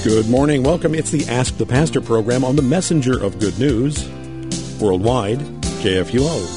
Good morning. Welcome. It's the Ask the Pastor program on the Messenger of Good News, worldwide, KFUO.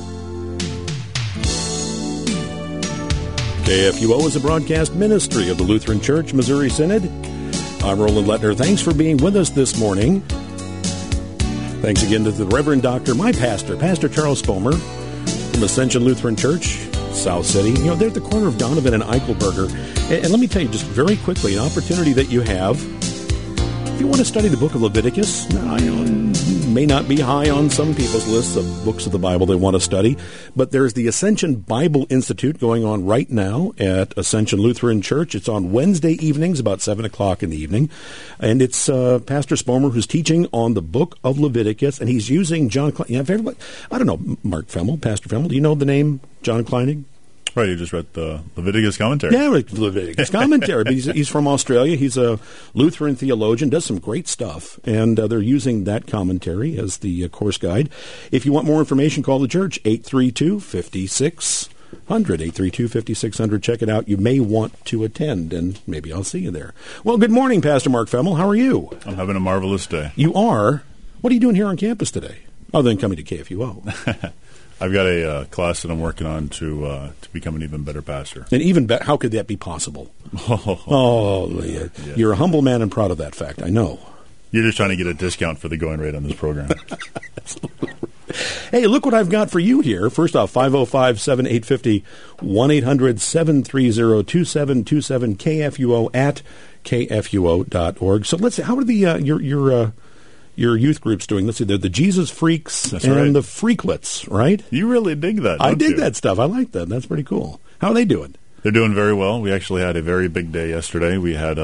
KFUO is a broadcast ministry of the Lutheran Church, Missouri Synod. I'm Roland Lettner. Thanks for being with us this morning. Thanks again to the Reverend Dr. My pastor, Pastor Charles Spomer from Ascension Lutheran Church, South City. You know, they're at the corner of Donovan and Eichelberger. And let me tell you just very quickly, an opportunity that you have. If you want to study the book of Leviticus, may not be high on some people's lists of books of the Bible they want to study, but there's the Ascension Bible Institute going on right now at Ascension Lutheran Church. It's on Wednesday evenings, about 7 o'clock in the evening, and it's Pastor Spomer who's teaching on the book of Leviticus, and he's using John Kleinig. I don't know, Mark Femmel, Pastor Femmel, do you know the name John Kleinig? Right, you just read the Leviticus commentary. Yeah, Leviticus commentary. But he's from Australia. He's a Lutheran theologian, does some great stuff, and they're using that commentary as the course guide. If you want more information, call the church, 832-5600, 832-5600. Check it out. You may want to attend, and maybe I'll see you there. Well, good morning, Pastor Mark Femmel. How are you? I'm having a marvelous day. You are? What are you doing here on campus today, other than coming to KFUO? I've got a class that I'm working on to become an even better pastor. And even better, how could that be possible? Yeah. You're a humble man and proud of that fact, I know. You're just trying to get a discount for the going rate on this program. Hey, look what I've got for you here. First off, 505-7850, 1-800-730-2727, KFUO at KFUO.org. So let's see, how are the your youth group's doing? Let's see, they're the Jesus Freaks. That's and right. The Freaklets, right? You really dig that, I dig that stuff. I like that. That's pretty cool. How are they doing? They're doing very well. We actually had a very big day yesterday. We had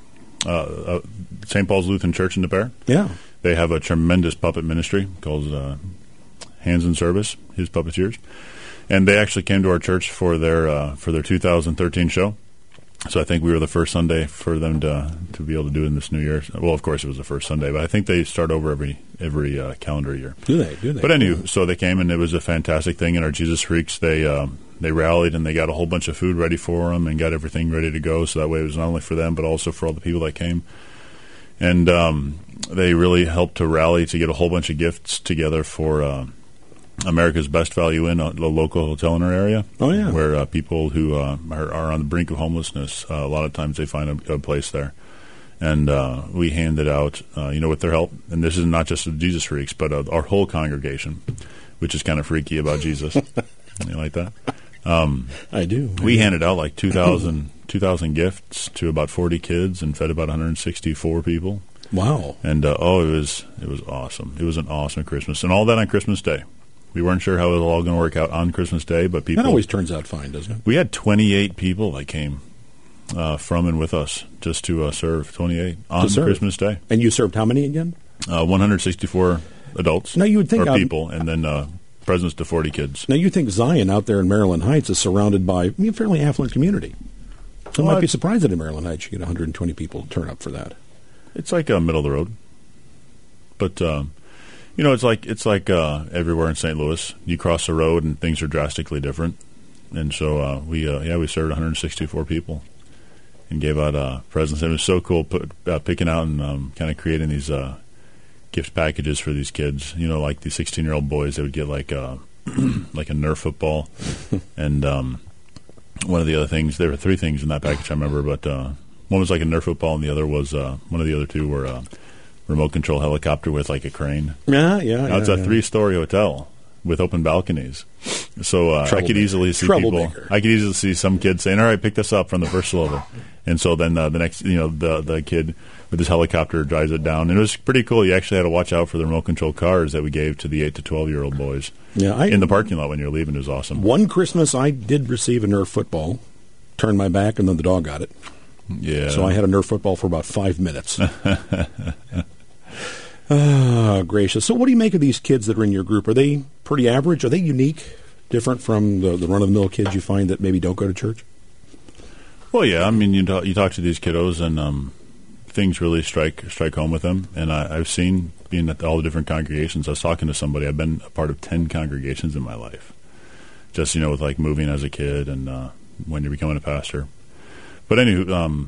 St. Paul's Lutheran Church in Des. Yeah. They have a tremendous puppet ministry called Hands in Service, his puppeteers. And they actually came to our church for their 2013 show. So I think we were the first Sunday for them to be able to do it in this new year. Well, of course, it was the first Sunday, but I think they start over every calendar year. Do they? But anyway, so they came, and it was a fantastic thing. And our Jesus Freaks, they rallied, and they got a whole bunch of food ready for them and got everything ready to go. So that way it was not only for them, but also for all the people that came. And they really helped to rally to get a whole bunch of gifts together for America's Best Value Inn, a local hotel in our area. Oh, yeah. Where people who are on the brink of homelessness, a lot of times they find a place there. And we handed out, with their help, and this is not just the Jesus Freaks, but our whole congregation, which is kind of freaky about Jesus. You like that? I do. We handed out like 2,000 gifts to about 40 kids and fed about 164 people. Wow. And, it was awesome. It was an awesome Christmas. And all that on Christmas Day. We weren't sure how it was all going to work out on Christmas Day, but people... That always turns out fine, doesn't it? We had 28 people that came from and with us just to serve, 28 on Christmas Day. And you served how many again? 164 adults. Now you would think... Or people, and then presents to 40 kids. Now you'd think Zion out there in Maryland Heights is surrounded by a fairly affluent community. So I might be surprised that in Maryland Heights you get 120 people turn up for that. It's like middle of the road. But... it's like everywhere in St. Louis. You cross the road and things are drastically different. And so we served 164 people and gave out presents. And it was so cool picking out and kind of creating these gift packages for these kids. Like the 16-year-old boys, they would get like a Nerf football. And one of the other things, there were 3 things in that package I remember, but one was like a Nerf football, and the other was one of the other 2 were remote control helicopter with like a crane. Yeah. Now it's a 3-story hotel with open balconies. So I could easily see people. I could easily see some kids saying, "All right, pick this up from the first level." And so then the next, the kid with his helicopter drives it down, and it was pretty cool. You actually had to watch out for the remote control cars that we gave to the 8 to 12-year-old boys. Yeah, in the parking lot when you're leaving. It was awesome. One Christmas, I did receive a Nerf football. Turned my back, and then the dog got it. Yeah. So I had a Nerf football for about 5 minutes. Oh, gracious. So what do you make of these kids that are in your group? Are they pretty average? Are they unique, different from the run-of-the-mill kids you find that maybe don't go to church? Well, yeah. I mean, you talk to these kiddos, and things really strike home with them. And I've seen, being at all the different congregations, I was talking to somebody. I've been a part of 10 congregations in my life. Just, with like moving as a kid and when you're becoming a pastor. But anyway,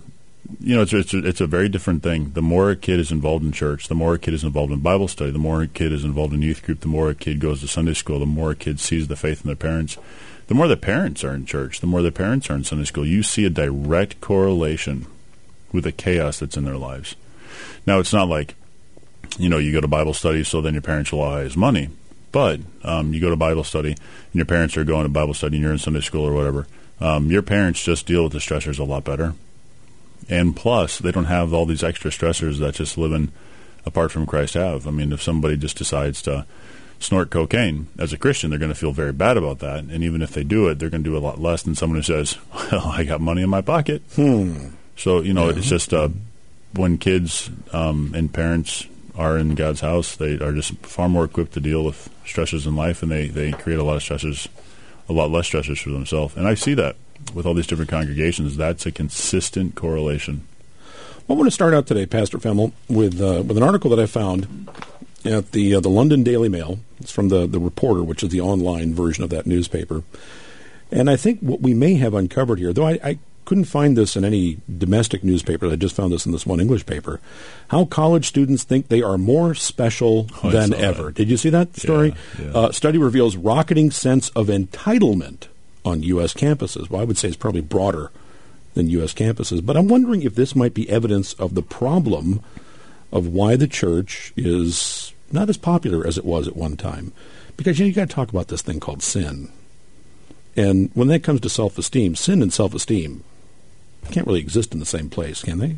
It's a very different thing. The more a kid is involved in church, the more a kid is involved in Bible study, the more a kid is involved in youth group, the more a kid goes to Sunday school, the more a kid sees the faith in their parents. The more the parents are in church, the more the parents are in Sunday school. You see a direct correlation with the chaos that's in their lives. Now, it's not like, you go to Bible study so then your parents will allow his money. But you go to Bible study and your parents are going to Bible study and you're in Sunday school or whatever. Your parents just deal with the stressors a lot better. And plus, they don't have all these extra stressors that just living apart from Christ have. I mean, if somebody just decides to snort cocaine as a Christian, they're going to feel very bad about that. And even if they do it, they're going to do a lot less than someone who says, well, I got money in my pocket. So, it's just when kids and parents are in God's house, they are just far more equipped to deal with stressors in life, and they create a lot less stressors for themselves. And I see that with all these different congregations. That's a consistent correlation. Well, I want to start out today, Pastor Femmel, with an article that I found at the London Daily Mail. It's from the Reporter, which is the online version of that newspaper. And I think what we may have uncovered here, though I couldn't find this in any domestic newspaper, I just found this in this one English paper, how college students think they are more special than ever. Did you see that story? Yeah. Study reveals rocketing sense of entitlement on U.S. campuses. Well, I would say it's probably broader than U.S. campuses. But I'm wondering if this might be evidence of the problem of why the church is not as popular as it was at one time. Because you got to talk about this thing called sin. And when that comes to self-esteem, sin and self-esteem can't really exist in the same place, can they?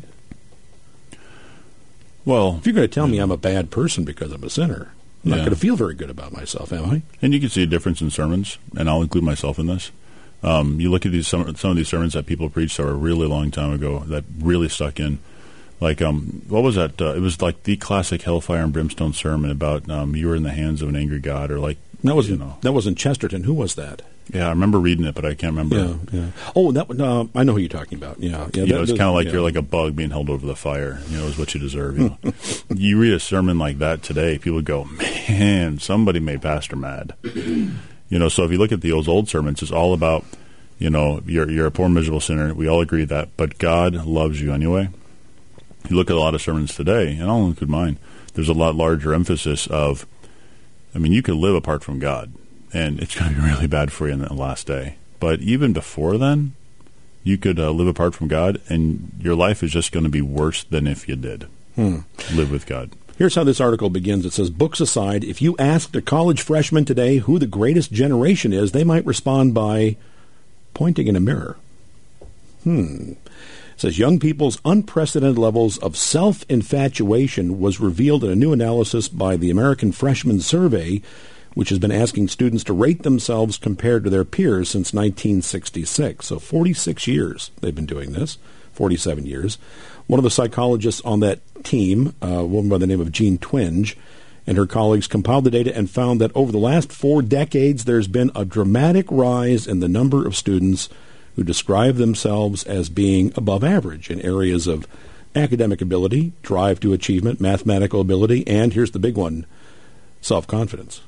Well, if you're going to tell me I'm a bad person because I'm a sinner, I'm not going to feel very good about myself, am I? And you can see a difference in sermons, and I'll include myself in this. You look at some of these sermons that people preached that were a really long time ago that really stuck in. Like, what was that? It was like the classic hellfire and brimstone sermon about you were in the hands of an angry God, or like that wasn't Chesterton. Who was that? Yeah, I remember reading it, but I can't remember. Yeah. Oh, I know who you're talking about. Yeah. It's kind of like you're like a bug being held over the fire. Is what you deserve. You read a sermon like that today, people would go, "Man, somebody made Pastor mad." So if you look at the old sermons, it's all about, you're a poor, miserable sinner. We all agree that, but God loves you anyway. You look at a lot of sermons today, and I'll include mine. There's a lot larger emphasis of, you could live apart from God. And it's going to be really bad for you in the last day. But even before then, you could live apart from God, and your life is just going to be worse than if you did live with God. Here's how this article begins. It says, books aside, if you asked a college freshman today who the greatest generation is, they might respond by pointing in a mirror. It says, young people's unprecedented levels of self-infatuation was revealed in a new analysis by the American Freshman Survey, which has been asking students to rate themselves compared to their peers since 1966. So 46 years they've been doing this, 47 years. One of the psychologists on that team, a woman by the name of Jean Twenge, and her colleagues compiled the data and found that over the last 4 decades, there's been a dramatic rise in the number of students who describe themselves as being above average in areas of academic ability, drive to achievement, mathematical ability, and here's the big one, self-confidence.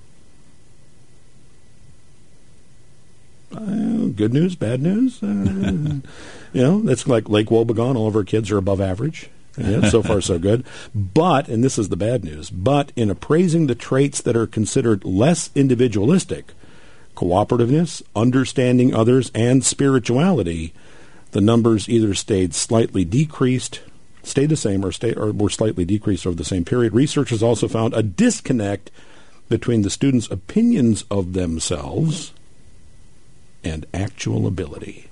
Good news, bad news. That's like Lake Wobegon. All of our kids are above average. Yeah, so far, so good. But, and this is the bad news, but in appraising the traits that are considered less individualistic, cooperativeness, understanding others, and spirituality, the numbers either stayed slightly decreased, stayed the same, or were slightly decreased over the same period. Researchers also found a disconnect between the students' opinions of themselves and actual ability.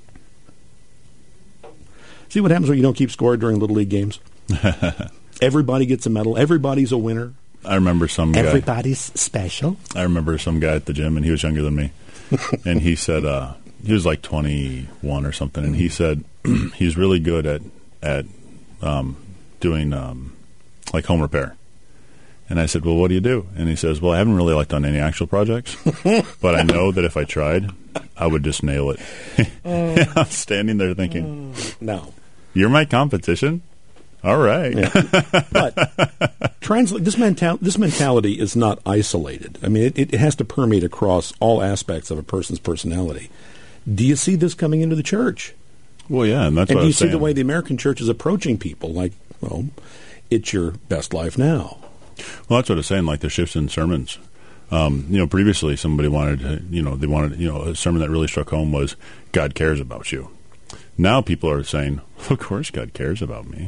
See what happens when you don't keep score during Little League games? Everybody gets a medal. Everybody's a winner. I remember some guy. Everybody's special. I remember some guy at the gym, and he was younger than me. And he said, he was like 21 or something, and he said he's really good at doing like home repair. And I said, well, what do you do? And he says, well, I haven't really done any actual projects, but I know that if I tried, I would just nail it. I'm standing there thinking, no, you're my competition? All right. Yeah. But this mentality is not isolated. I mean, it has to permeate across all aspects of a person's personality. Do you see this coming into the church? Well, yeah, and that's and what do I you was see saying. the way the American church is approaching people? Like, well, it's your best life now. Well, that's what I was saying, like the shifts in sermons. Previously somebody wanted to, a sermon that really struck home was God cares about you. Now people are saying, well, of course God cares about me.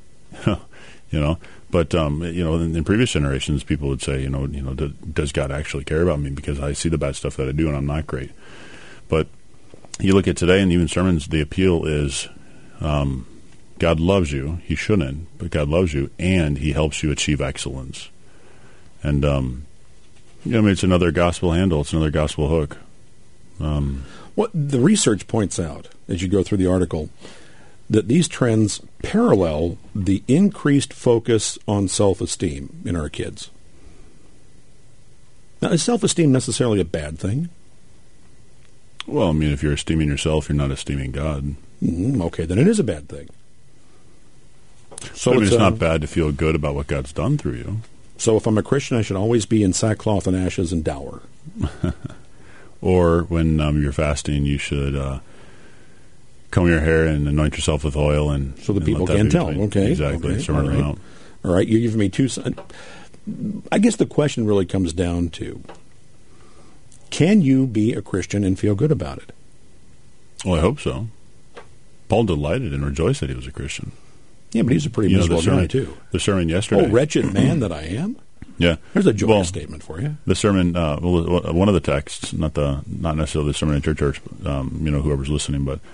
But in previous generations, people would say, does God actually care about me? Because I see the bad stuff that I do and I'm not great. But you look at today and even sermons, the appeal is God loves you. He shouldn't, but God loves you and he helps you achieve excellence. And, it's another gospel handle. It's another gospel hook. What the research points out, as you go through the article, that these trends parallel the increased focus on self-esteem in our kids. Now, is self-esteem necessarily a bad thing? Well, I mean, if you're esteeming yourself, you're not esteeming God. Okay, then it is a bad thing. So it's not bad to feel good about what God's done through you. So if I'm a Christian, I should always be in sackcloth and ashes and dour. Or when you're fasting, you should comb your hair and anoint yourself with oil, and so that people can't tell. Okay, exactly. Okay. All right. All right. You're giving me two. I guess the question really comes down to: can you be a Christian and feel good about it? Well, I hope so. Paul delighted and rejoiced that he was a Christian. Yeah, but he's a pretty miserable guy too. The sermon yesterday. Oh, wretched man that I am. Yeah, there's a joyous statement for you. The sermon, one of the texts, not necessarily the sermon at your church, whoever's listening, but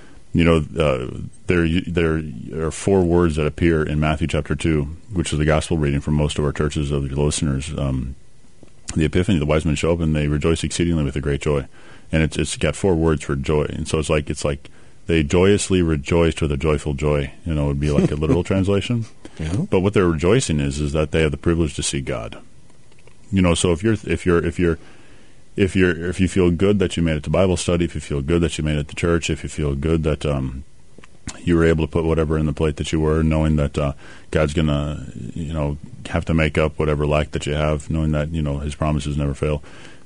there are 4 words that appear in Matthew chapter 2, which is the gospel reading for most of our churches of the listeners. The Epiphany, the wise men show up and they rejoice exceedingly with a great joy, and it's got 4 words for joy, and so it's like they joyously rejoiced with a joyful joy. It would be like a literal translation. Yeah. But what they're rejoicing is that they have the privilege to see God. So if you feel good that you made it to Bible study, if you feel good that you made it to church, if you feel good that you were able to put whatever in the plate that you were, knowing that God's going to have to make up whatever lack that you have, knowing that His promises never fail,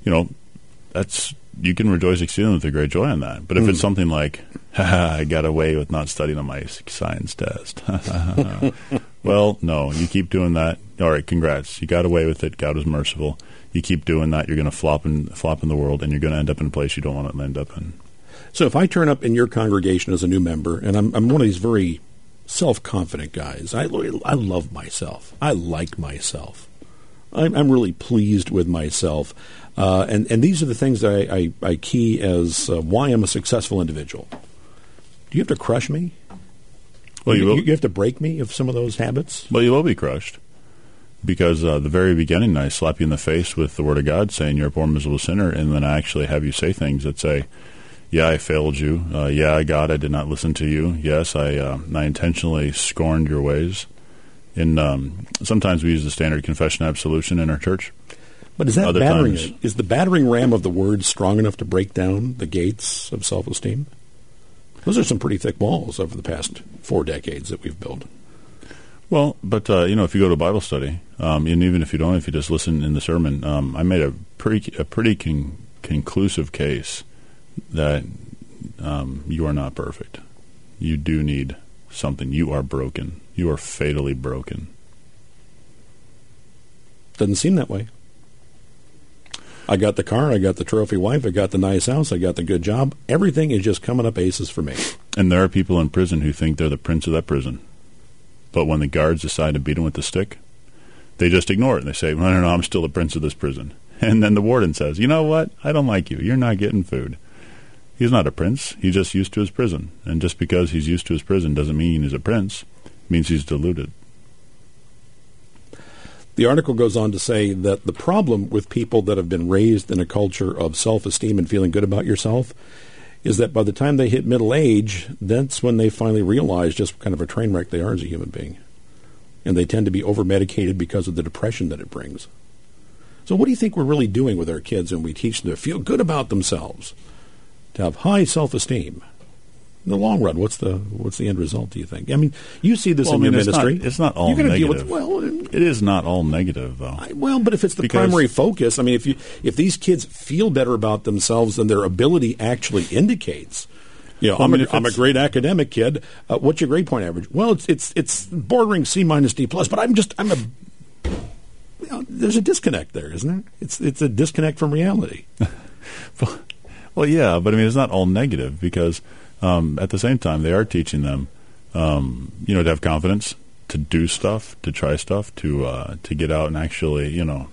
you can rejoice exceedingly with a great joy on that. But if it's something like, I got away with not studying on my science test. Well, no, you keep doing that. All right, congrats. You got away with it. God was merciful. You keep doing that, you're going to flop in the world, and you're going to end up in a place you don't want to end up in. So if I turn up in your congregation as a new member, and I'm one of these very self-confident guys, I love myself. I like myself. I'm really pleased with myself. And these are the things that I key as why I'm a successful individual. Do you have to crush me? Well, you have to break me of some of those habits? Well, you will be crushed. Because the very beginning, I slap you in the face with the Word of God saying you're a poor, miserable sinner, and then I actually have you say things that say, yeah, I failed you. Yeah, God, I did not listen to you. Yes, I intentionally scorned your ways. And sometimes we use the standard confession absolution in our church. But is that battering? Is the battering ram of the Word strong enough to break down the gates of self-esteem? Those are some pretty thick walls over the past 4 decades that we've built. Well, but if you go to Bible study, and even if you don't, if you just listen in the sermon, I made a pretty conclusive case that you are not perfect. You do need something. You are broken. You are fatally broken. Doesn't seem that way. I got the car, I got the trophy wife, I got the nice house, I got the good job. Everything is just coming up aces for me. And there are people in prison who think they're the prince of that prison. But when the guards decide to beat them with the stick, they just ignore it. And they say, no, I'm still the prince of this prison. And then the warden says, you know what? I don't like you. You're not getting food. He's not a prince. He's just used to his prison. And just because he's used to his prison doesn't mean he's a prince. It means he's deluded. The article goes on to say that the problem with people that have been raised in a culture of self-esteem and feeling good about yourself is that by the time they hit middle age, that's when they finally realize just what kind of a train wreck they are as a human being. And they tend to be over-medicated because of the depression that it brings. So what do you think we're really doing with our kids when we teach them to feel good about themselves, to have high self-esteem? In the long run, what's the end result, do you think? I mean, you see this in your ministry. It's not all negative. It is not all negative, though. But if it's the primary focus, I mean, if these kids feel better about themselves than their ability actually indicates, You know, I'm a great academic kid. What's your grade point average? Well, it's bordering C minus D plus, but there's a disconnect there, isn't there? It's a disconnect from reality. Well, yeah, but I mean, it's not all negative because at the same time they are teaching them, to have confidence, to do stuff, to try stuff, to get out and actually,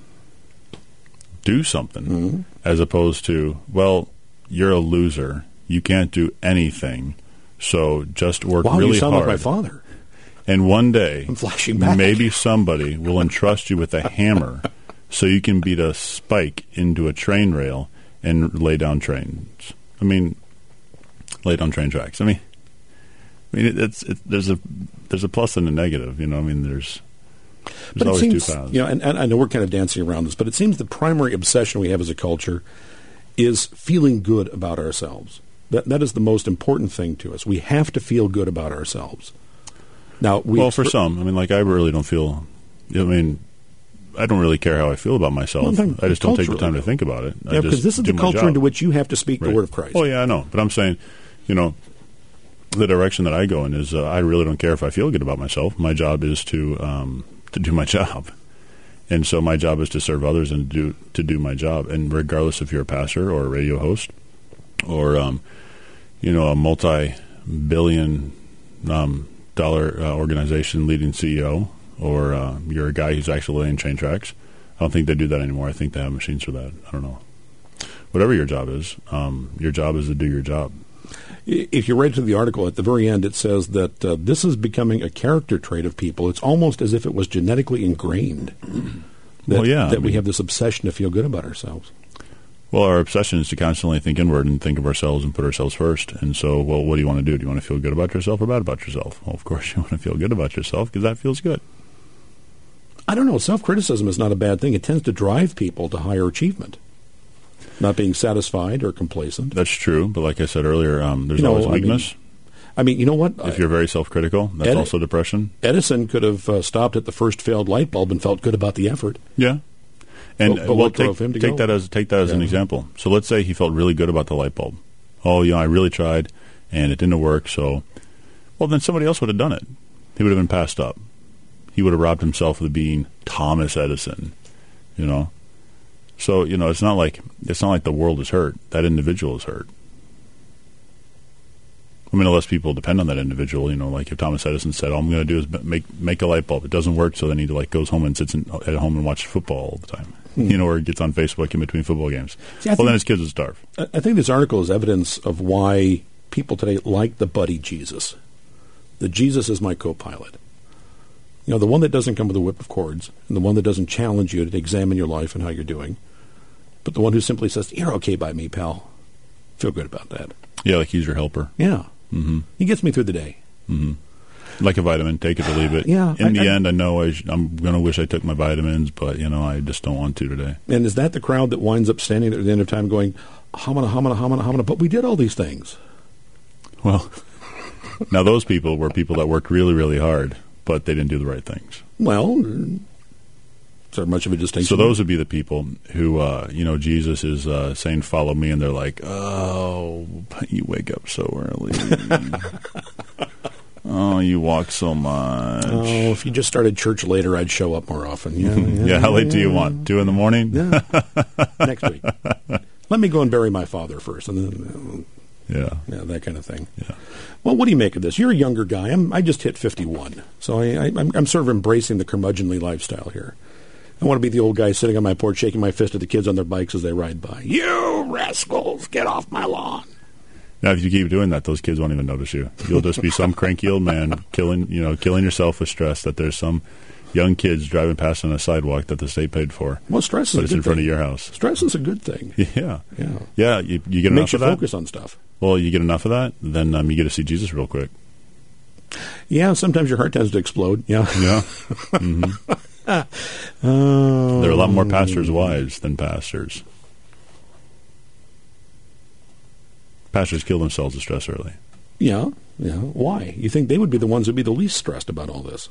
do something, as opposed to, well, you're a loser. You can't do anything, so just work really hard. You sound like my father. And one day, I'm flashing back. Maybe somebody will entrust you with a hammer so you can beat a spike into a train rail and lay down trains. Lay down train tracks. There's a plus and a negative. There's always two paths. And I know we're kind of dancing around this, but it seems the primary obsession we have as a culture is feeling good about ourselves. That is the most important thing to us. We have to feel good about ourselves. Now, for some, I really don't feel. I don't really care how I feel about myself. I just don't take the time to think about it. Yeah, because this is the culture into which you have to speak the word of Christ. Oh, yeah, I know. But I'm saying, the direction that I go in is I really don't care if I feel good about myself. My job is to do my job. And so my job is to serve others and to do my job. And regardless if you're a pastor or a radio host or, a multi-billion dollar organization leading CEO, or you're a guy who's actually laying train tracks. I don't think they do that anymore. I think they have machines for that. I don't know. Whatever your job is to do your job. If you read through the article, at the very end it says that this is becoming a character trait of people. It's almost as if it was genetically ingrained that we have this obsession to feel good about ourselves. Well, our obsession is to constantly think inward and think of ourselves and put ourselves first. And so, what do you want to do? Do you want to feel good about yourself or bad about yourself? Well, of course, you want to feel good about yourself because that feels good. I don't know. Self-criticism is not a bad thing. It tends to drive people to higher achievement, not being satisfied or complacent. That's true. But like I said earlier, there's always weakness. You know what? If you're very self-critical, that's also depression. Edison could have stopped at the first failed light bulb and felt good about the effort. Yeah. And take that as an example. So let's say he felt really good about the light bulb. Oh, I really tried, and it didn't work. So, well, then somebody else would have done it. He would have been passed up. He would have robbed himself of being Thomas Edison. So it's not like the world is hurt. That individual is hurt. Unless people depend on that individual, like if Thomas Edison said, all I'm going to do is make a light bulb. It doesn't work, so then he goes home and sits at home and watches football all the time. Or gets on Facebook in between football games. Then his kids would starve. I think this article is evidence of why people today like the buddy Jesus. The Jesus is my co-pilot. The one that doesn't come with a whip of cords, and the one that doesn't challenge you to examine your life and how you're doing, but the one who simply says, "You're okay by me, pal." Feel good about that. Yeah, like he's your helper. Yeah. Mm-hmm. He gets me through the day. Mm-hmm. Like a vitamin, take it or leave it. Yeah, In the end, I know I'm going to wish I took my vitamins, but, I just don't want to today. And is that the crowd that winds up standing there at the end of time going, hamana, hamana, hamana, hamana, but we did all these things? Well, now those people were people that worked really, really hard, but they didn't do the right things. Well, is there much of a distinction? So those would be the people who, Jesus is saying, follow me, and they're like, oh, but you wake up so early. Oh, you walk so much. Oh, if you just started church later, I'd show up more often. Yeah, how late do you want? 2 a.m? Yeah. Next week. Let me go and bury my father first, and then that kind of thing. Yeah. Well, what do you make of this? You're a younger guy. I just hit 51, so I'm sort of embracing the curmudgeonly lifestyle here. I want to be the old guy sitting on my porch shaking my fist at the kids on their bikes as they ride by. You rascals, get off my lawn. Now, if you keep doing that, those kids won't even notice you. You'll just be some cranky old man killing yourself with stress that there's some young kids driving past on a sidewalk that the state paid for. Well, stress is a good thing. It's in front of your house. Stress is a good thing. Yeah. You get enough of that. Makes you focus on stuff. Well, you get enough of that, then you get to see Jesus real quick. Yeah, sometimes your heart tends to explode. Yeah. Yeah. Mm-hmm. There are a lot more pastors' wives than pastors. Pastors kill themselves with stress early. Yeah. Why? You think they would be the ones who would be the least stressed about all this?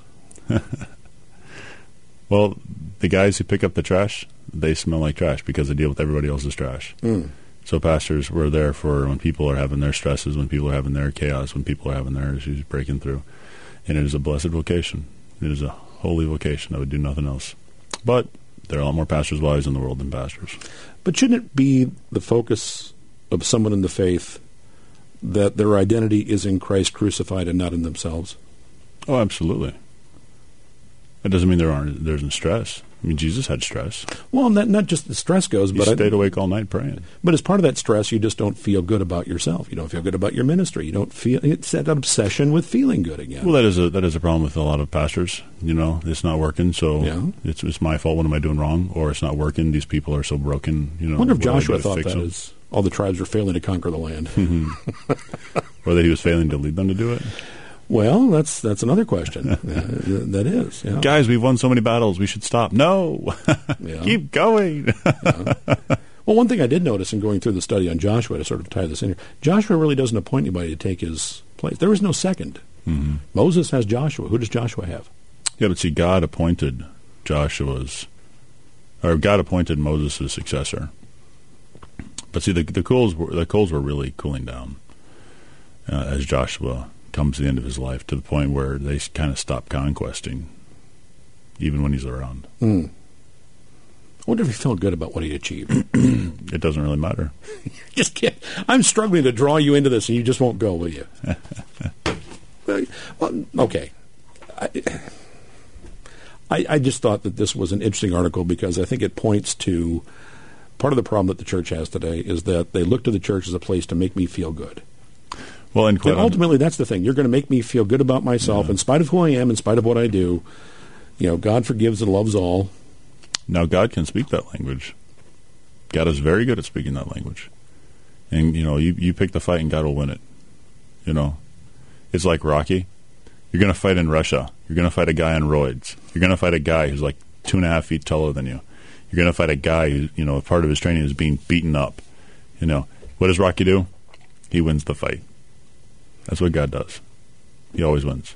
Well, the guys who pick up the trash, they smell like trash because they deal with everybody else's trash. So pastors, we're there for when people are having their stresses, when people are having their chaos, when people are having their issues breaking through. And it is a blessed vocation. It is a holy vocation. I would do nothing else. But there are a lot more pastors' wives in the world than pastors. But shouldn't it be the focus of someone in the faith that their identity is in Christ crucified and not in themselves? Oh, absolutely. That doesn't mean there isn't stress. I mean, Jesus had stress. Well, not just the stress goes, but he stayed awake all night praying. But as part of that stress, you just don't feel good about yourself. You don't feel good about your ministry. You don't feel it's that obsession with feeling good again. Well, that is a problem with a lot of pastors. You know, it's not working, so it's my fault. What am I doing wrong? Or it's not working. These people are so broken. You know, I wonder if Joshua thought that as all the tribes were failing to conquer the land, or that he was failing to lead them to do it. Well, that's another question. That is. Yeah. Guys, we've won so many battles. We should stop. No. Keep going. Well, one thing I did notice in going through the study on Joshua, to sort of tie this in here, Joshua really doesn't appoint anybody to take his place. There is no second. Mm-hmm. Moses has Joshua. Who does Joshua have? Yeah, but see, God appointed Moses' successor. But see, the coals were really cooling down as Joshua comes to the end of his life, to the point where they kind of stop conquesting, even when he's around. I wonder if he felt good about what he achieved. It doesn't really matter. Just can't. I'm struggling to draw you into this, and you just won't go, will you? Well, okay. I just thought that this was an interesting article because I think it points to part of the problem that the church has today is that they look to the church as a place to make me feel good. Well, and ultimately, that's the thing. You're going to make me feel good about myself, in spite of who I am, in spite of what I do. You know, God forgives and loves all. Now, God can speak that language. God is very good at speaking that language. And, you know, you pick the fight and God will win it. You know, it's like Rocky. You're going to fight in Russia. You're going to fight a guy on roids. You're going to fight a guy who's like 2.5 feet taller than you. You're going to fight a guy who, you know, part of his training is being beaten up. You know, what does Rocky do? He wins the fight. That's what God does. He always wins.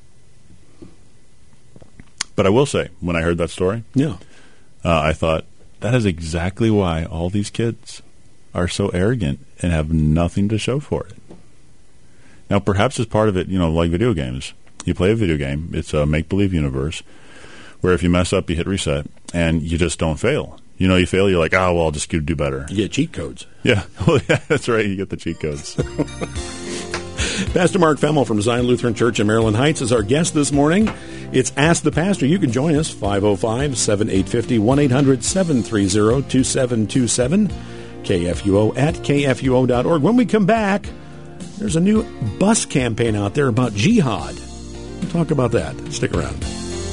But I will say, when I heard that story, I thought, that is exactly why all these kids are so arrogant and have nothing to show for it. Now, perhaps as part of it, you know, like video games. You play a video game. It's a make-believe universe where if you mess up, you hit reset, and you just don't fail. You know, you fail, you're like, well, I'll just do better. You get cheat codes. Yeah, well, yeah, that's right. You get the cheat codes. Pastor Mark Femmel from Zion Lutheran Church in Maryland Heights is our guest this morning. It's Ask the Pastor. You can join us, 505-7850, 1-800-730-2727, KFUO at KFUO.org. When we come back, there's a new bus campaign out there about jihad. We'll talk about that. Stick around.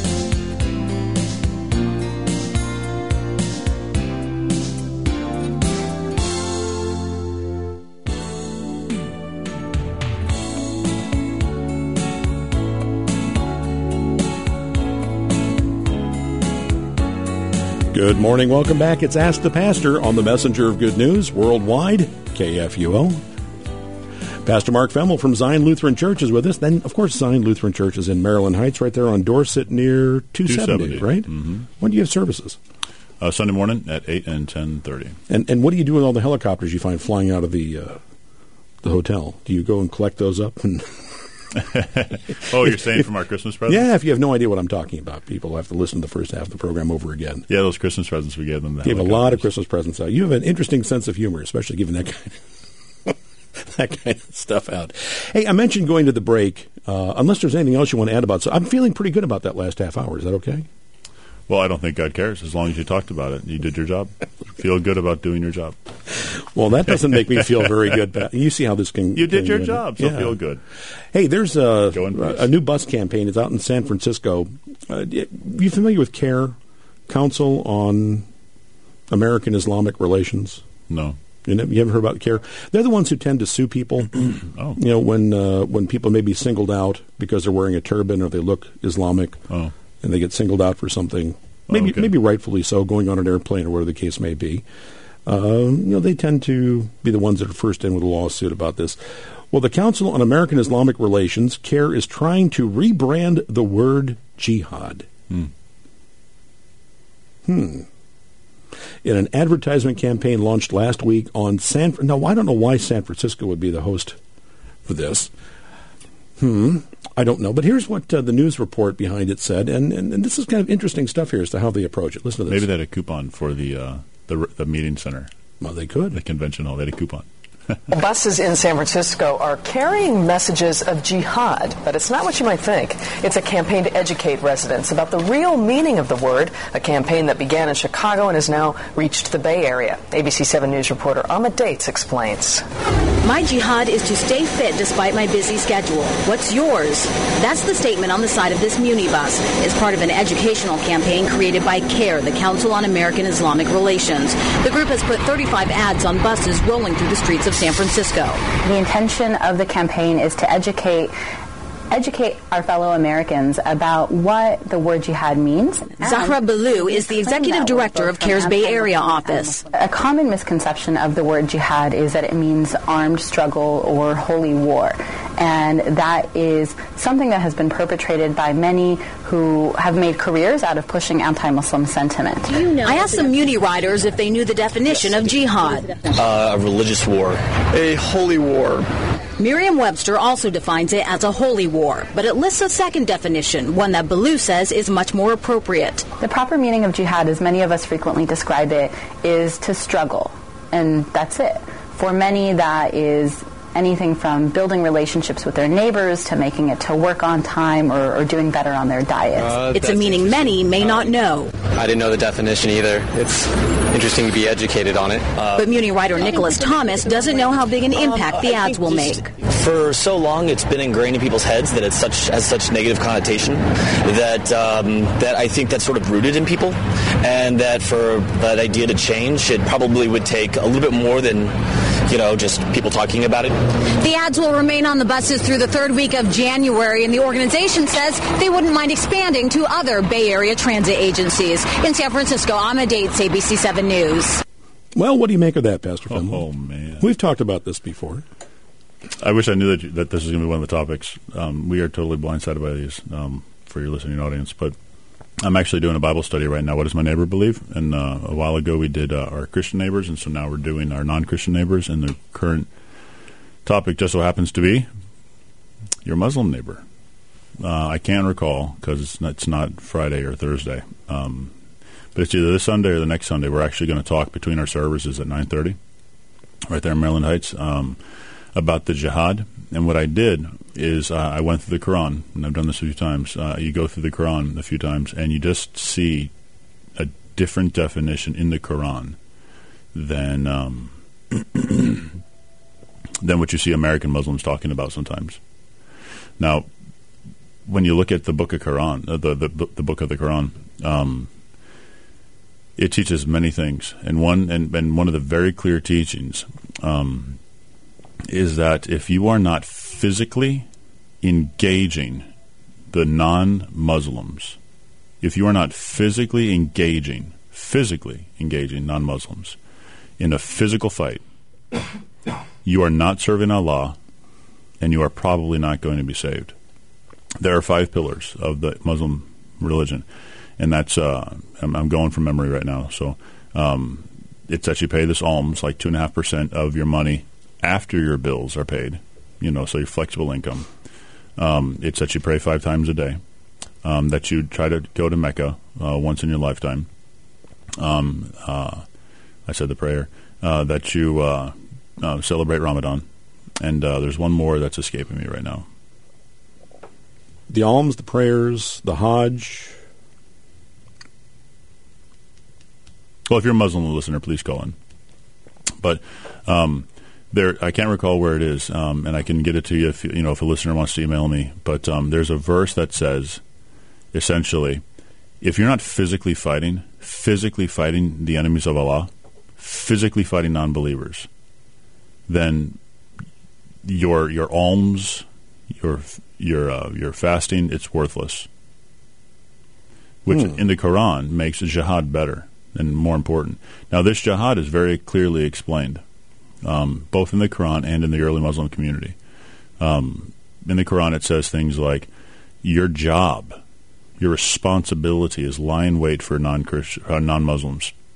Good morning. Welcome back. It's Ask the Pastor on the Messenger of Good News Worldwide, KFUO. Pastor Mark Femmel from Zion Lutheran Church is with us. Then, of course, Zion Lutheran Church is in Maryland Heights, right there on Dorset near 270, right? Mm-hmm. When do you have services? Sunday morning at 8 and 10:30. And what do you do with all the helicopters you find flying out of the hotel? Do you go and collect those up? And Oh, you're saying from our Christmas presents? Yeah, if you have no idea what I'm talking about, people have to listen to the first half of the program over again. Yeah, those Christmas presents we gave them. You gave a lot of Christmas presents out. You have an interesting sense of humor, especially giving that kind of stuff out. Hey, I mentioned going to the break. Unless there's anything else you want to add about, so I'm feeling pretty good about that last half hour. Is that okay? Well, I don't think God cares as long as you talked about it. You did your job. Feel good about doing your job. Well, that doesn't make me feel very good. But you see how this can... You did your job, so feel good. Hey, there's a new bus campaign. It's out in San Francisco. You familiar with CARE, Council on American Islamic Relations? No. You haven't heard about CARE? They're the ones who tend to sue people. Oh. You know, when people may be singled out because they're wearing a turban or they look Islamic. Oh. And they get singled out for something, maybe rightfully so, going on an airplane or whatever the case may be. They tend to be the ones that are first in with a lawsuit about this. Well, the Council on American Islamic Relations, CARE, is trying to rebrand the word jihad. in an advertisement campaign launched last week on Now, I don't know why San Francisco would be the host for this. I don't know. But here's what the news report behind it said, and this is kind of interesting stuff here as to how they approach it. Listen to this. Maybe they had a coupon for the meeting center. Well, they could. The convention hall. They had a coupon. Buses in San Francisco are carrying messages of jihad, but it's not what you might think. It's a campaign to educate residents about the real meaning of the word, a campaign that began in Chicago and has now reached the Bay Area. ABC 7 News reporter Ahmed Dates explains. My jihad is to stay fit despite my busy schedule. What's yours? That's the statement on the side of this Muni bus. It's part of an educational campaign created by CARE, the Council on American Islamic Relations. The group has put 35 ads on buses rolling through the streets of San Francisco. The intention of the campaign is to educate our fellow Americans about what the word jihad means. Zahra Baloo is the executive director of CARE's Bay Area office. A common misconception of the word jihad is that it means armed struggle or holy war. And that is something that has been perpetrated by many who have made careers out of pushing anti-Muslim sentiment. I asked some Muni riders if they knew the definition of jihad. A religious war. A holy war. Merriam-Webster also defines it as a holy war, but it lists a second definition, one that Baloo says is much more appropriate. The proper meaning of jihad, as many of us frequently describe it, is to struggle, and that's it. For many, that is anything from building relationships with their neighbors to making it to work on time or doing better on their diets. It's a meaning many may not know. I didn't know the definition either. It's interesting to be educated on it. But Muni writer Nicholas Thomas doesn't know how big an impact the ads will make. For so long, it's been ingrained in people's heads that it has such negative connotation that I think that's sort of rooted in people, and that for that idea to change, it probably would take a little bit more than just people talking about it. The ads will remain on the buses through the third week of January, and the organization says they wouldn't mind expanding to other Bay Area transit agencies. In San Francisco, Ahmed Dates, ABC 7 News. Well, what do you make of that, Pastor Finley? Oh, man. We've talked about this before. I wish I knew that this is going to be one of the topics. We are totally blindsided by these for your listening audience, but I'm actually doing a Bible study right now. What does my neighbor believe? And a while ago we did our Christian neighbors, and so now we're doing our non-Christian neighbors. And the current topic just so happens to be your Muslim neighbor. I can't recall because it's not Friday or Thursday, but it's either this Sunday or the next Sunday. We're actually going to talk between our services at 9:30, right there in Maryland Heights, about the jihad. And what I did is I went through the Quran, and I've done this a few times. You go through the Quran a few times, and you just see a different definition in the Quran than than what you see American Muslims talking about sometimes. Now, when you look at the book of Quran, the book of the Quran, it teaches many things, and one of the very clear teachings is that if you are not physically engaging the non-Muslims, if you are not physically engaging non-Muslims in a physical fight, you are not serving Allah, and you are probably not going to be saved. There are 5 pillars of the Muslim religion, and that's I'm going from memory right now. So it's that you pay this alms, like 2.5% of your money after your bills are paid, so your flexible income. It's that you pray 5 times a day, that you try to go to Mecca once in your lifetime. I said the prayer, that you celebrate Ramadan, and there's one more that's escaping me right now. The alms, the prayers, the Hajj. Well, if you're a Muslim listener, please call in. But I can't recall where it is, and I can get it to you if a listener wants to email me. But there's a verse that says, essentially, if you're not physically fighting the enemies of Allah, physically fighting non-believers, then your alms, your fasting, it's worthless. Which in the Quran makes jihad better and more important. Now, this jihad is very clearly explained, both in the Quran and in the early Muslim community. In the Quran, it says things like, your job, your responsibility is lie in wait for non-Muslims.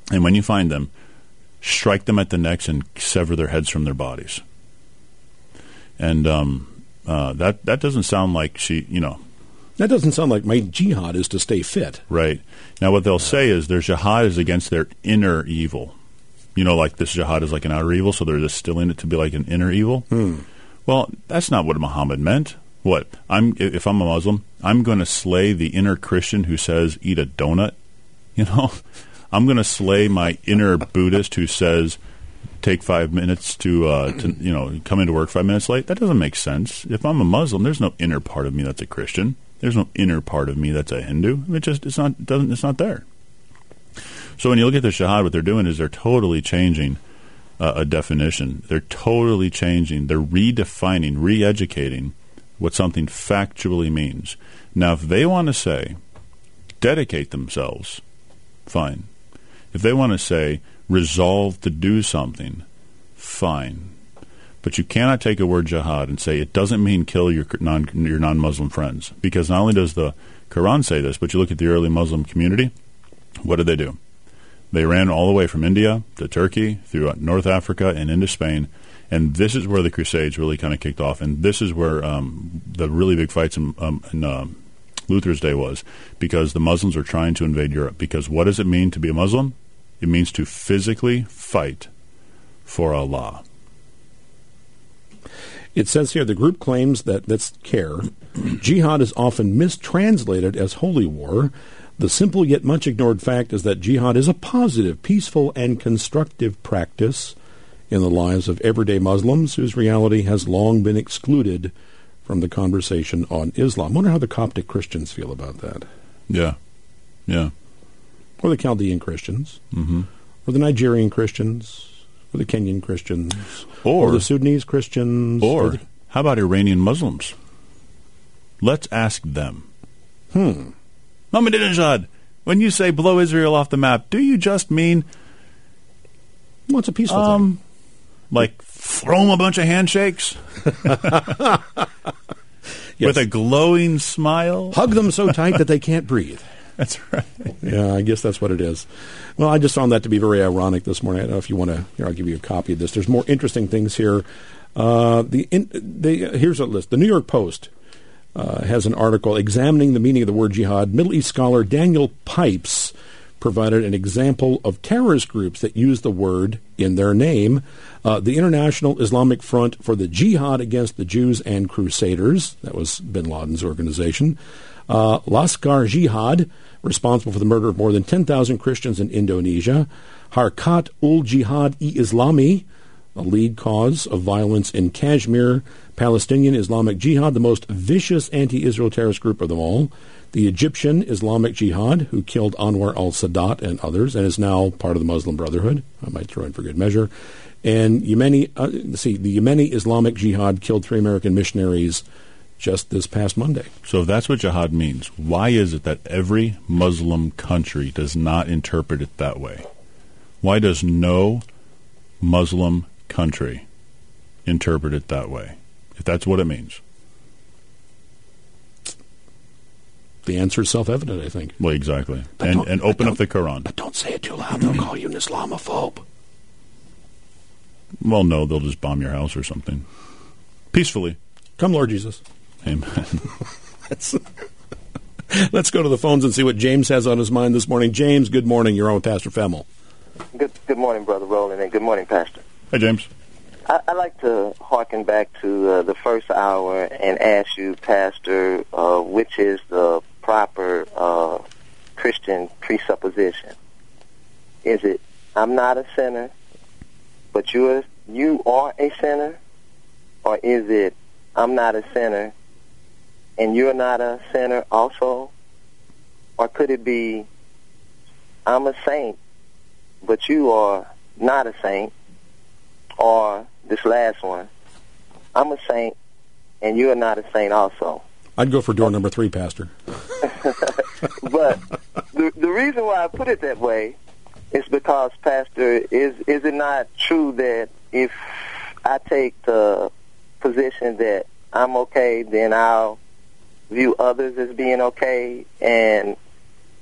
And when you find them, strike them at the necks and sever their heads from their bodies. And that doesn't sound like That doesn't sound like my jihad is to stay fit. Right. Now what they'll say is their jihad is against their inner evil. Like this jihad is like an outer evil, so they're distilling it to be like an inner evil. Well, that's not what Muhammad meant. What? If I'm a Muslim, I'm going to slay the inner Christian who says eat a donut. I'm going to slay my inner Buddhist who says take 5 minutes to come into work 5 minutes late. That doesn't make sense. If I'm a Muslim, there's no inner part of me that's a Christian. There's no inner part of me that's a Hindu. It's not there. So when you look at the Shahad, what they're doing is they're totally changing a definition. They're totally changing. They're redefining, re-educating what something factually means. Now, if they want to say, dedicate themselves, fine. If they want to say, resolve to do something, fine. But you cannot take a word jihad and say it doesn't mean kill your non-Muslim friends. Because not only does the Quran say this, but you look at the early Muslim community, what did they do? They ran all the way from India to Turkey, through North Africa, and into Spain. And this is where the Crusades really kind of kicked off. And this is where the really big fights in Luther's day was, because the Muslims were trying to invade Europe. Because what does it mean to be a Muslim? It means to physically fight for Allah. It says here the group claims that's CARE. Jihad is often mistranslated as holy war. The simple yet much ignored fact is that jihad is a positive, peaceful, and constructive practice in the lives of everyday Muslims whose reality has long been excluded from the conversation on Islam. I wonder how the Coptic Christians feel about that. Yeah. Or the Chaldean Christians. Mm-hmm. Or the Nigerian Christians. Or the Kenyan Christians. Or the Sudanese Christians. Or how about Iranian Muslims? Let's ask them. Ahmadinejad, when you say blow Israel off the map, do you just mean... Well, it's a peaceful thing. Like throw them a bunch of handshakes? Yes. With a glowing smile? Hug them so tight that they can't breathe. That's right. Yeah, I guess that's what it is. Well, I just found that to be very ironic this morning. I don't know if you want to... Here, I'll give you a copy of this. There's more interesting things here. Here's a list. The New York Post has an article examining the meaning of the word jihad. Middle East scholar Daniel Pipes provided an example of terrorist groups that use the word in their name. The International Islamic Front for the Jihad Against the Jews and Crusaders, that was bin Laden's organization. Laskar Jihad, responsible for the murder of more than 10,000 Christians in Indonesia. Harkat ul Jihad-i-Islami, a lead cause of violence in Kashmir. Palestinian Islamic Jihad, the most vicious anti-Israel terrorist group of them all. The Egyptian Islamic Jihad, who killed Anwar al-Sadat and others, and is now part of the Muslim Brotherhood. I might throw in for good measure. And the Yemeni Islamic Jihad killed 3 American missionaries just this past Monday. So if that's what jihad means, why is it that every Muslim country does not interpret it that way? Why does no Muslim country interpret it that way, if that's what it means? The answer is self-evident, I think. Well, exactly. And open up the Quran. But don't say it too loud. They'll call you an Islamophobe. Well, no, they'll just bomb your house or something. Peacefully. Come, Lord Jesus. Amen. Let's go to the phones and see what James has on his mind this morning. James, good morning. You're on with Pastor Femmel. Good morning, Brother Roland, and good morning, Pastor. Hi, James. I'd like to hearken back to the first hour and ask you, Pastor, which is the proper Christian presupposition. Is it, I'm not a sinner, but you are a sinner? Or is it, I'm not a sinner, and you're not a sinner also? Or could it be, I'm a saint, but you are not a saint? Or this last one, I'm a saint, and you are not a saint also? I'd go for door number 3, Pastor. But the reason why I put it that way is because, Pastor, is it not true that if I take the position that I'm okay, then I'll view others as being okay, and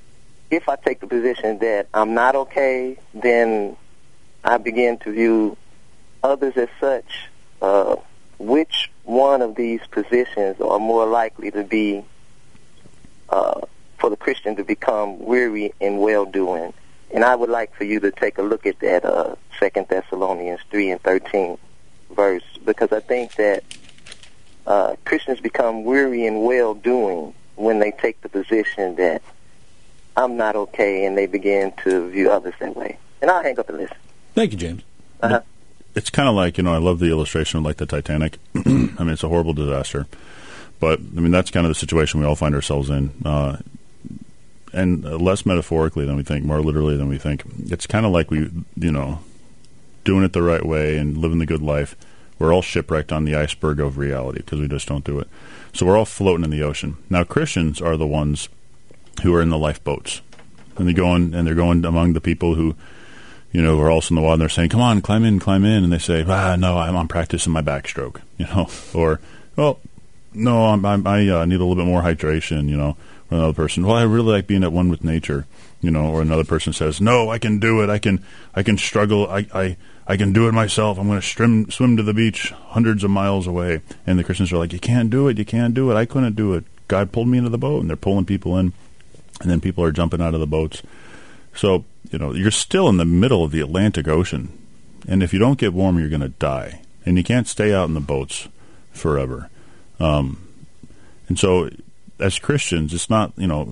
if I take the position that I'm not okay, then I begin to view others as such. Which one of these positions are more likely to be for the Christian to become weary in well-doing? And I would like for you to take a look at that 2 Thessalonians 3:13 verse, because I think that Christians become weary in well-doing when they take the position that I'm not okay, and they begin to view others that way. And I'll hang up and listen. Thank you, James. It's kind of like, I love the illustration of like the Titanic. I mean, it's a horrible disaster. But, I mean, that's kind of the situation we all find ourselves in. And less metaphorically than we think, more literally than we think. It's kind of like we, doing it the right way and living the good life. We're all shipwrecked on the iceberg of reality because we just don't do it. So we're all floating in the ocean. Now, Christians are the ones who are in the lifeboats. And they're going among the people who, are also in the water, and they're saying, come on, climb in. And they say, no, I'm practicing my backstroke, Or, well, no, I need a little bit more hydration, Or another person, well, I really like being at one with nature, Or another person says, no, I can do it. I can struggle. I can do it myself. I'm going to swim to the beach hundreds of miles away. And the Christians are like, you can't do it. I couldn't do it. God pulled me into the boat, and they're pulling people in. And then people are jumping out of the boats. So, you're still in the middle of the Atlantic Ocean. And if you don't get warm, you're going to die. And you can't stay out in the boats forever. And so, as Christians, it's not,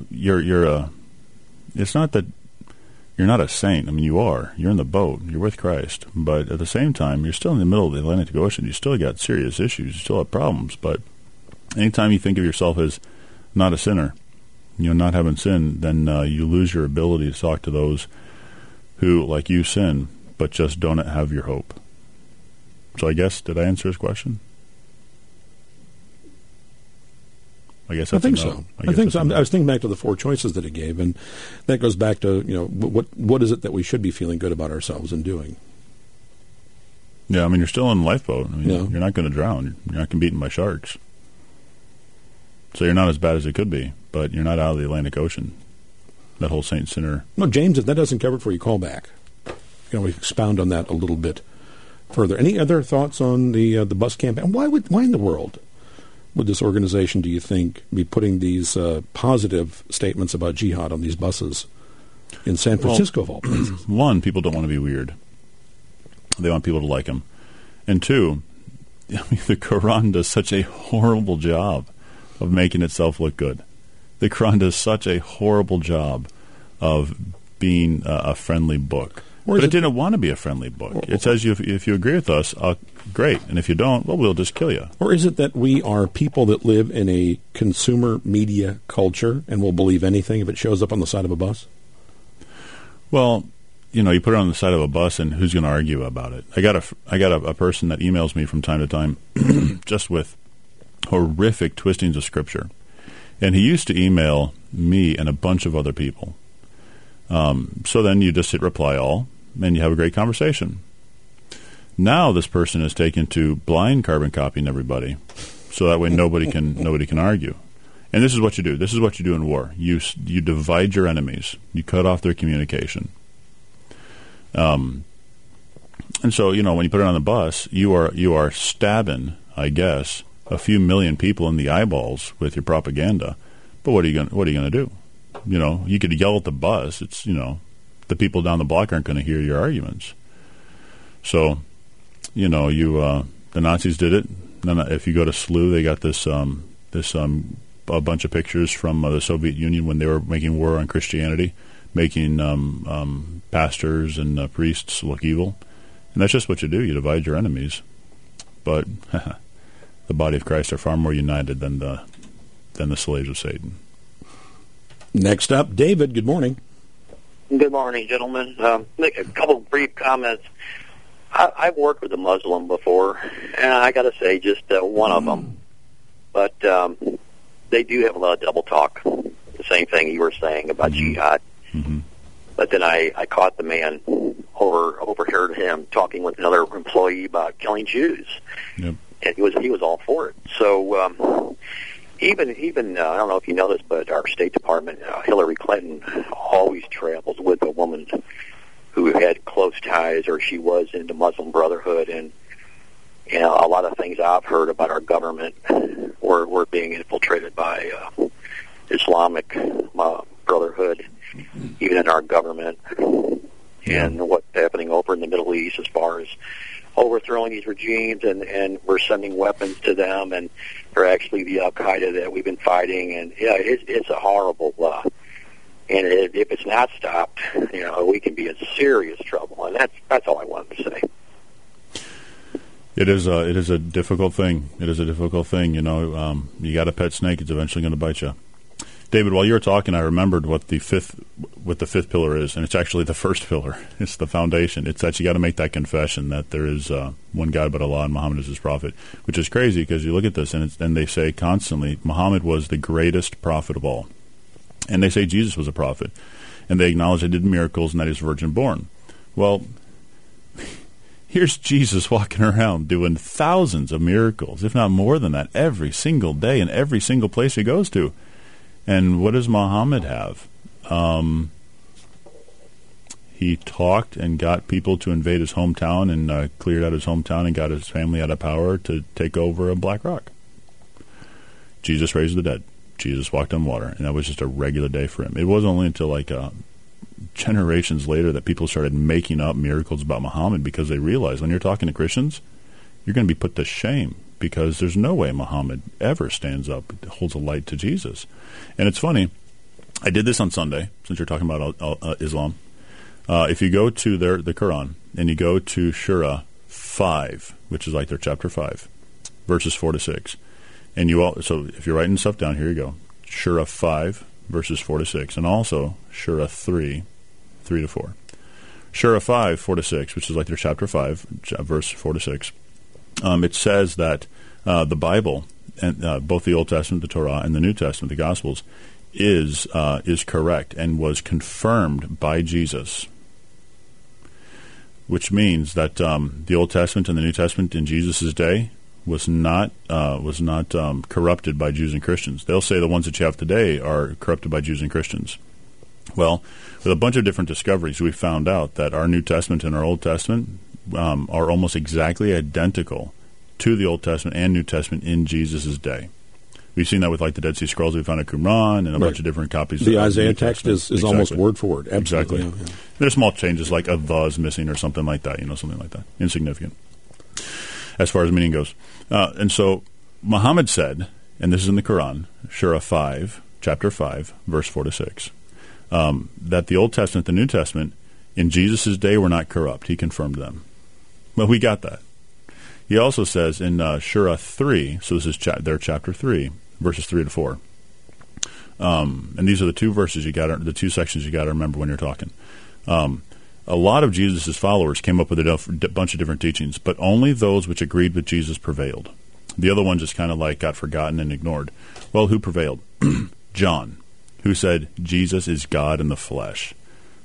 it's not that you're not a saint. I mean, you are. You're in the boat. You're with Christ. But at the same time, you're still in the middle of the Atlantic Ocean. You still got serious issues. You still have problems. But anytime you think of yourself as not a sinner, not having sin, then you lose your ability to talk to those who, like you, sin, but just don't have your hope. So I guess, did I answer his question? I guess that's I think so. I think so. I was thinking back to the four choices that he gave, and that goes back to, what is it that we should be feeling good about ourselves and doing? Yeah, I mean, you're still in a lifeboat. I mean, You're not going to drown. You're not going to be eaten by sharks. So you're not as bad as it could be, but you're not out of the Atlantic Ocean. That whole saint sinner. No, James, if that doesn't cover it for you, call back. We expound on that a little bit further. Any other thoughts on the bus campaign? Why in the world would this organization, do you think, be putting these positive statements about jihad on these buses in San Francisco, of all places? One, people don't want to be weird. They want people to like them. And two, the Quran does such a horrible job of making itself look good. The Quran does such a horrible job of being a friendly book. But it didn't want to be a friendly book. It says if you agree with us, great. And if you don't, well, we'll just kill you. Or is it that we are people that live in a consumer media culture and will believe anything if it shows up on the side of a bus? Well, you put it on the side of a bus, and who's going to argue about it? I got a person that emails me from time to time just with horrific twistings of Scripture. And he used to email me and a bunch of other people. So then you just hit reply all, and you have a great conversation. Now this person is taken to blind carbon copying everybody, so that way nobody can argue. And this is what you do. This is what you do in war. You divide your enemies. You cut off their communication. And so when you put it on the bus, you are stabbing, I guess, a few million people in the eyeballs with your propaganda. But what are you going to do? You could yell at the bus. It's the people down the block aren't going to hear your arguments. So, the Nazis did it. And if you go to SLU, they got this a bunch of pictures from the Soviet Union when they were making war on Christianity, making pastors and priests look evil. And that's just what you do. You divide your enemies. But the body of Christ are far more united than the slaves of Satan. Next up, David. Good morning. Good morning, gentlemen. Make a couple brief comments. I've worked with a Muslim before, and I got to say, just one of them. But they do have a lot of double talk. The same thing you were saying about jihad. Mm-hmm. But then I caught the man, overheard him talking with another employee about killing Jews. Yep. And he was all for it. So even I don't know if you know this, but our State Department, Hillary Clinton, always travels with a woman who had close ties, or she was into Muslim Brotherhood, and a lot of things I've heard about our government were being infiltrated by Islamic Brotherhood, even in our government, and what's happening over in the Middle East as far as overthrowing these regimes, and we're sending weapons to them, and they're actually the Al-Qaeda that we've been fighting, and it's a horrible and if it's not stopped, we can be in serious trouble, and that's all I wanted to say. It is a difficult thing. It is a difficult thing. You got a pet snake; it's eventually going to bite you. David, while you were talking, I remembered what the fifth pillar is, and it's actually the first pillar. It's the foundation. It's that you got to make that confession that there is one God but Allah and Muhammad is his prophet, which is crazy because you look at this and they say constantly Muhammad was the greatest prophet of all, and they say Jesus was a prophet, and they acknowledge they did miracles and that he was virgin born. Well, here's Jesus walking around doing thousands of miracles, if not more than that, every single day in every single place he goes to. And what does Muhammad have? He talked and got people to invade his hometown and cleared out his hometown and got his family out of power to take over a Black Rock. Jesus raised the dead. Jesus walked on water, and that was just a regular day for him. It wasn't only until generations later that people started making up miracles about Muhammad because they realized when you're talking to Christians, you're going to be put to shame because there's no way Muhammad ever stands up, holds a light to Jesus. And it's funny, I did this on Sunday, since you're talking about Islam. If you go to the Quran, and you go to Surah 5, which is like their chapter 5, verses 4 to 6, and so if you're writing stuff down, here you go, Surah 5, verses 4 to 6, and also Surah 3, 3 to 4. Surah 5, 4 to 6, which is like their chapter 5, verse 4 to 6, it says that the Bible, and both the Old Testament, the Torah, and the New Testament, the Gospels, is correct and was confirmed by Jesus, which means that the Old Testament and the New Testament in Jesus' day was not corrupted by Jews and Christians. They'll say the ones that you have today are corrupted by Jews and Christians. Well, with a bunch of different discoveries, we found out that our New Testament and our Old Testament are almost exactly identical to the Old Testament and New Testament in Jesus' day. We've seen that with like the Dead Sea Scrolls. We found a Qumran and a bunch of different copies. The Isaiah text is almost word for word. Absolutely. Exactly. Yeah. There's small changes like a the is missing or something like that, something like that. Insignificant as far as meaning goes. And so Muhammad said, and this is in the Quran, Surah 5, chapter 5, verse 4 to 6, that the Old Testament, the New Testament, in Jesus' day were not corrupt. He confirmed them. Well, we got that. He also says in Surah 3, so this is their chapter 3, verses 3 to 4. And these are the two verses the two sections you got to remember when you're talking. A lot of Jesus' followers came up with a bunch of different teachings, but only those which agreed with Jesus prevailed. The other ones just kind of like got forgotten and ignored. Well, who prevailed? John, who said Jesus is God in the flesh.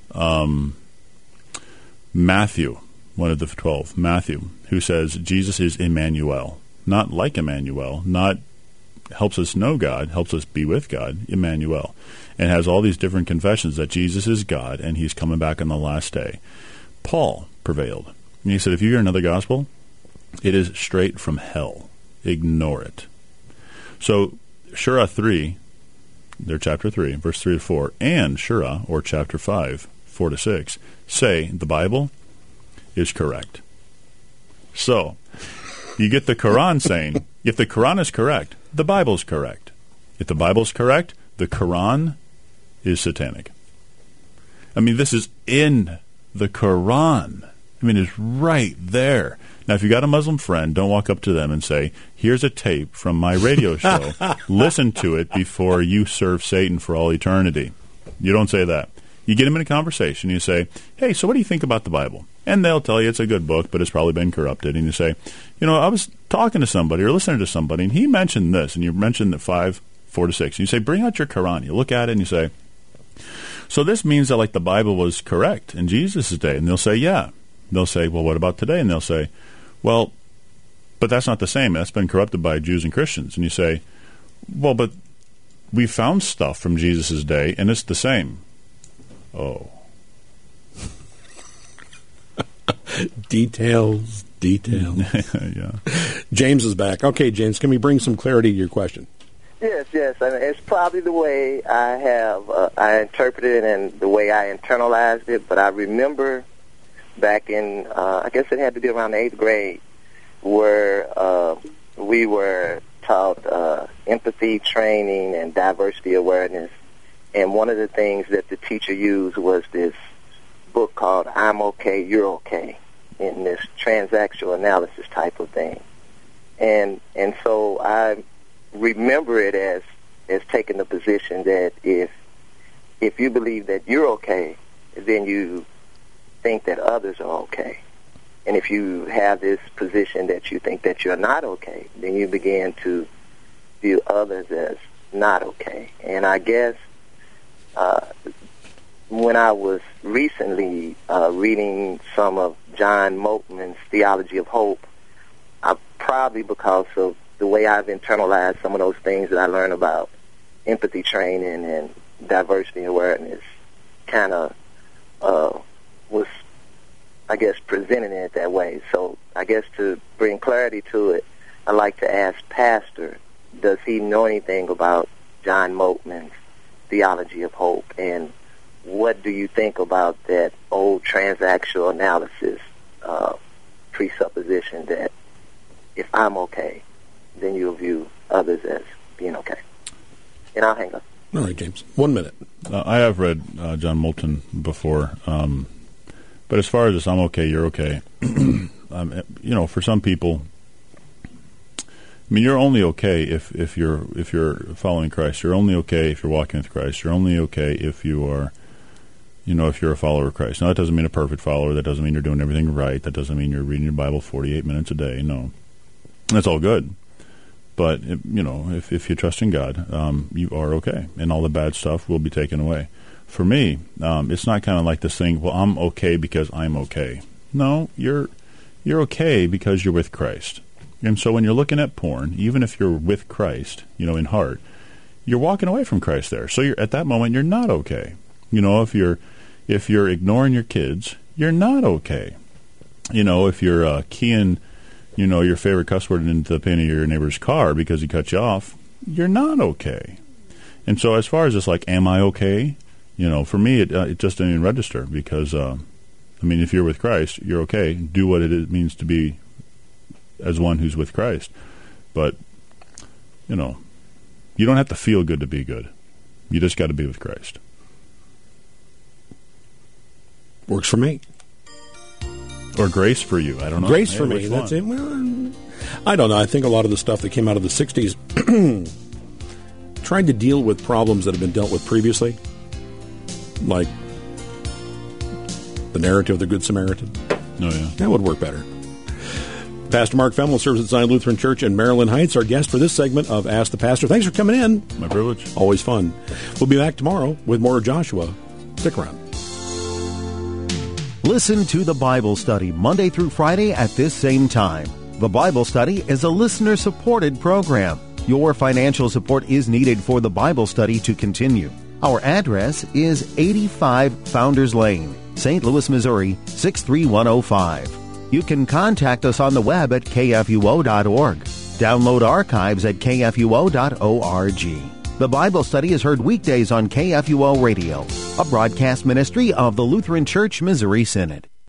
Matthew, one of the 12, Matthew, who says Jesus is Emmanuel, not like Emmanuel, not helps us know God, helps us be with God, Emmanuel, and has all these different confessions that Jesus is God and he's coming back on the last day. Paul prevailed. And he said, if you hear another gospel, it is straight from hell. Ignore it. So Surah 3, their chapter 3, verse 3 to 4, and Surah, or chapter 5, 4 to 6, say the Bible is correct. So you get the Quran saying, if the Quran is correct, the Bible's correct. If the Bible's correct, the Quran is satanic. I mean, this is in the Quran. I mean, it's right there. Now, if you got a Muslim friend, don't walk up to them and say, here's a tape from my radio show. Listen to it before you serve Satan for all eternity. You don't say that. You get them in a conversation. You say, hey, so what do you think about the Bible? And they'll tell you it's a good book, but it's probably been corrupted. And you say, I was talking to somebody or listening to somebody, and he mentioned this, and you mentioned that 5, 4 to 6. And you say, bring out your Quran. You look at it, and you say, so this means that, like, the Bible was correct in Jesus' day. And they'll say, yeah. They'll say, well, what about today? And they'll say, well, but that's not the same. That's been corrupted by Jews and Christians. And you say, Well, but we found stuff from Jesus' day, and it's the same. Oh. Details. Yeah. James is back. Okay, James, can we bring some clarity to your question? Yes. I mean, it's probably the way I interpreted it and the way I internalized it, but I remember back in, I guess it had to be around the 8th grade, where we were taught empathy training and diversity awareness, and one of the things that the teacher used was this book called I'm Okay, You're Okay, in this transactional analysis type of thing. And so I remember it as taking the position that if you believe that you're okay, then you think that others are okay. And if you have this position that you think that you're not okay, then you begin to view others as not okay. And I guess when I was recently reading some of John Moltmann's Theology of Hope, probably because of the way I've internalized some of those things that I learned about empathy training and diversity awareness, kind of was, I guess, presenting it that way. So I guess to bring clarity to it, I'd like to ask Pastor, does he know anything about John Moltmann's Theology of Hope, and what do you think about that old transactional analysis presupposition that if I'm okay, then you'll view others as being okay? And I'll hang up. All right, James. 1 minute. I have read John Moltmann before, but as far as this I'm okay, you're okay, for some people, I mean, you're only okay if you're following Christ. You're only okay if you're walking with Christ. You're only okay if you are, if you're a follower of Christ. Now, that doesn't mean a perfect follower. That doesn't mean you're doing everything right. That doesn't mean you're reading your Bible 48 minutes a day. No. That's all good. But, if you trust in God, you are okay. And all the bad stuff will be taken away. For me, it's not kind of like this thing, well, I'm okay because I'm okay. No, you're okay because you're with Christ. And so when you're looking at porn, even if you're with Christ, in heart, you're walking away from Christ there. So at that moment, you're not okay. If you're ignoring your kids, you're not okay. If you're keying, your favorite cuss word into the paint of your neighbor's car because he cut you off, you're not okay. And so as far as this, am I okay? For me, it just didn't even register because, if you're with Christ, you're okay. Do what it means to be as one who's with Christ. But, you don't have to feel good to be good. You just got to be with Christ. Works for me. Or grace for you. I don't know. Grace for me. That's it. Well, I don't know. I think a lot of the stuff that came out of the 60s tried to deal with problems that have been dealt with previously, like the narrative of the Good Samaritan. Oh, yeah. That would work better. Pastor Mark Femmel serves at Zion Lutheran Church in Maryland Heights, our guest for this segment of Ask the Pastor. Thanks for coming in. My privilege. Always fun. We'll be back tomorrow with more of Joshua. Stick around. Listen to the Bible Study Monday through Friday at this same time. The Bible Study is a listener-supported program. Your financial support is needed for the Bible Study to continue. Our address is 85 Founders Lane, St. Louis, Missouri, 63105. You can contact us on the web at kfuo.org. Download archives at kfuo.org. The Bible Study is heard weekdays on KFUO Radio, a broadcast ministry of the Lutheran Church Missouri Synod.